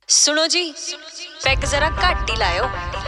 सुनो जी, पैग जरा घट ही लायो।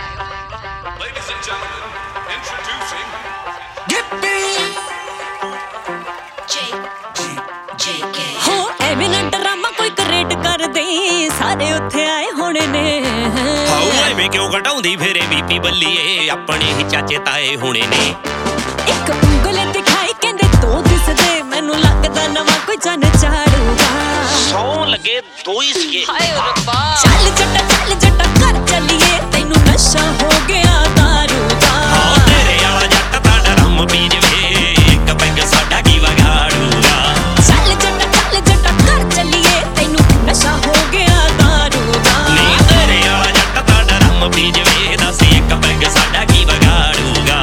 हो एवें ना ड्रामा कोई क्रिएट कर दे, सारे उत्थे आए होने ने। हाउ एवें क्यों घटाउंदी फेरे बीपी बल्लीए, अपने ही चाचे ताए होने ने। एक उंगल दिखाई कहंदे दो दिसदे, मैनू लगदा नवा कोई जन झाड़ूगा। सौ लगे दो ही सीए। हाय रब्बा, चल जट्टा कर चलिए, तैनू नशा हो गया दारू दा। हाँ तेरे आला जट दा डरम पी जवे, एक पैग साडा की वगाड़ूगा। चल जट्टा कर चलिए, तैनू नशा हो गया दारू दा। नी तेरे आला जट दा डरम पी जवे, दस एक पैग साडा की वगाड़ूगा।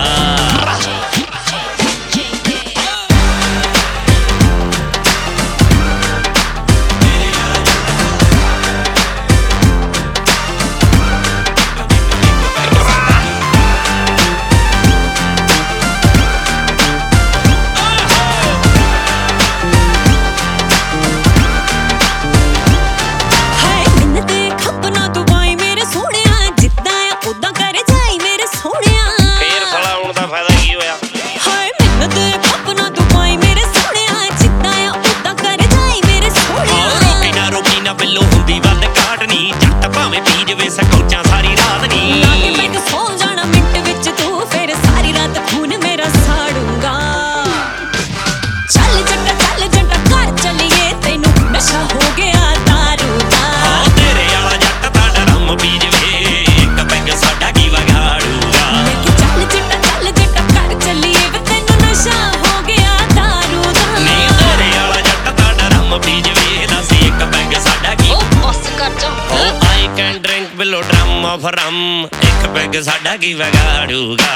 बिल्लो हुंदी वध काटनी, जट भावें पी जवे सकौचा सारी रात नी। लागे मैं तो सो जाना मिंट विच, तू फिर सारी रात खून मेरा साड़ूंगा। चल जट्टा कर चलिए, तैनू नशा हो गया दारू दा। हाँ तेरे आला जट दा डरम पी जवे, एक पैग साडा की वगाड़ूगा। मैं कि चल जट्टा कर चलिए, वे तैनू नशा हो गया दारू दा। नी तेरे आला जट दा डरम पी जवे, दस एक पैग साडा की। ओ बस कर जा। Oh, I can drink below drum of rum, एक पैग साडा की वगाड़ूगा।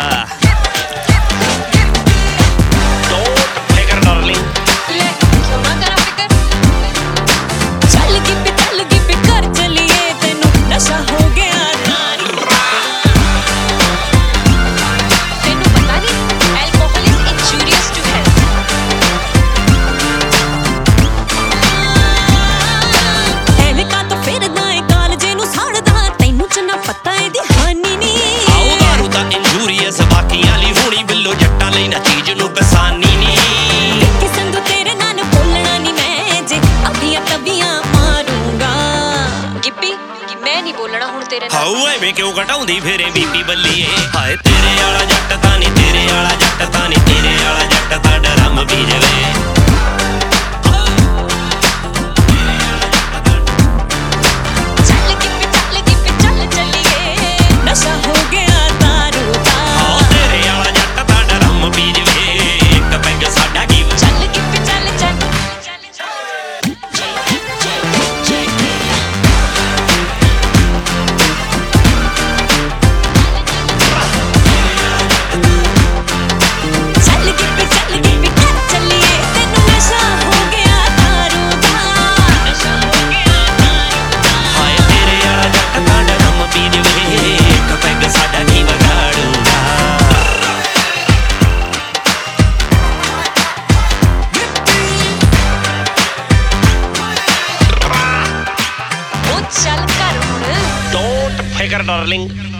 Don't figure darling, ले क्यों ना करा फिकर, चल गिप्पी कर चलिए, तैनू नशा हो गया दारू दा। तेनू पता नहीं alcohol is injurious to health. एवें का तो फिरदा ए कालजे नू साड़दा, तैनू च ना पता एदी हानी नी। आओ दारू दा इंजूरियस बाकियां ली होनी, बिल्लो जट्टां लई ना चीज नू पसानी नी। कि संग तेरे नाल बोलना नी मैं, जे अभियां तबियां मारूंगा। गिप्पी मैं नहीं बोलना हुण तेरे नाल। हाउ एवें क्यों घटाउंदी फेरे बीपी बल्लीए, हाय तेरे आला जट तां नी, तेरे आला जट तां नी, तेरे आला जट दा डरम पी जवे। चल गिप्पी चल चलिए, नशा हो गया दारू दा। हाँ तेरे आला जट दा डरम पी जवे, एक पैग साडा की। चल गिप्पी चल। चल गिप्पी कर चलिए, तैनू नशा हो गया दारू दा। नशा हो गया दारू दा। हाय तेरे आला जट दा डरम पी जवे, एक पैग साडा की वगाड़ूगा। ओ चल कर हुण। Don't figure darling,